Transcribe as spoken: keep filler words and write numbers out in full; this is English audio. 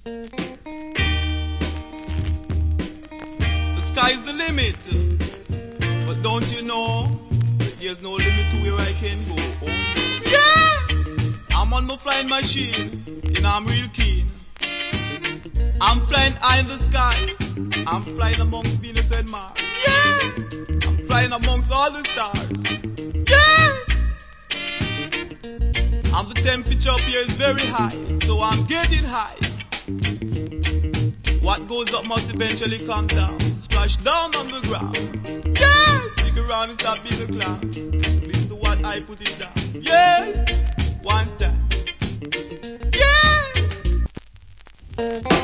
The sky's the limit, but don't you know that there's no limit to where I can go? Oh, yeah! I'm on my flying machine, you know I'm real keen. I'm flying high in the sky. I'm flying amongst Venus and Mars. Yeah! I'm flying amongst all the stars. Yeah! And the temperature up here is very high, so I'm getting high. What goes up must eventually come down, splash down on the ground. Yeah! Stick around and stop being a clown. Listen to what I put it down. Yeah! One time. Yeah!